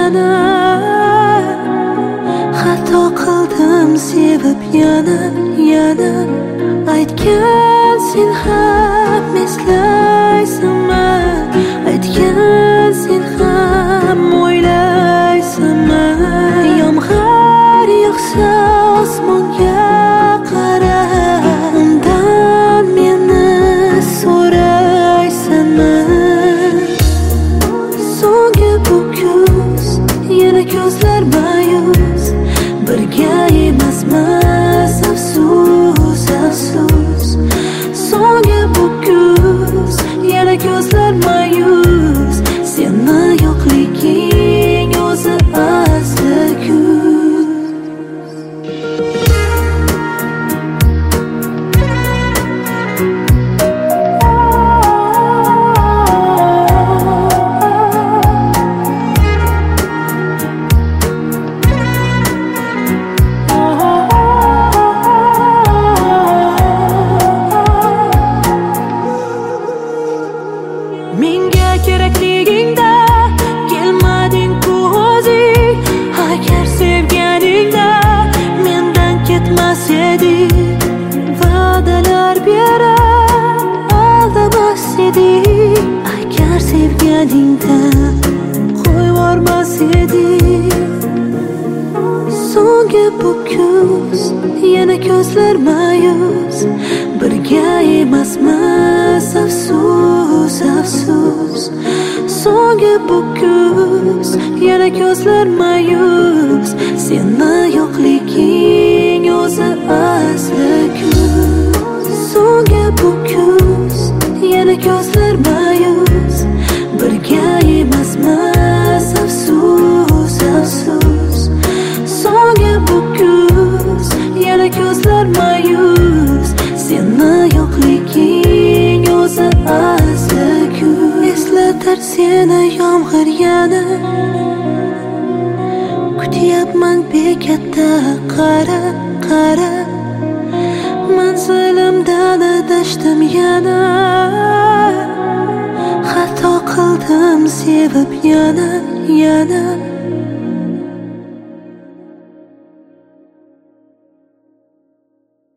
yana xato qildim sevib yana aytgan sen ham eslaysanmi aytgan sen ham o'ylaysanmi yomg'ir yog'sa osmonga qara undan meni so'raysanmi so'nggi bu kuz yana ko'zlar ma'yus birga emasmiz afsus afsus so'nggi bu kuz yana ko'zlar ma'yus seni yo'qliging o'zi asli kuz menga kerakligingda kelmading-ku o'zing agar sevganingda mendan ketmas eding va'dalar berib aldamas eding agar sevganingda qo'yvormas eding so'nggi bu kuz yana ko'zlar ma'yus birga emasmiz afsus afsus so'nggi bu kuz yana ko'zlar ma'yus seni yo'qliging o'zi asli kuz so'nggi bu kuz yana ko'zlar ma'yus birga emasmiz afsus afsus so'nggi bu kuz yana ko'zlar ma'yus seni yo'qliging o'zi asli kuz eslatar seni yomg'ir yana kutyapman bekatda qara qara manzilimdan adashdim yana xato qildim sevib yana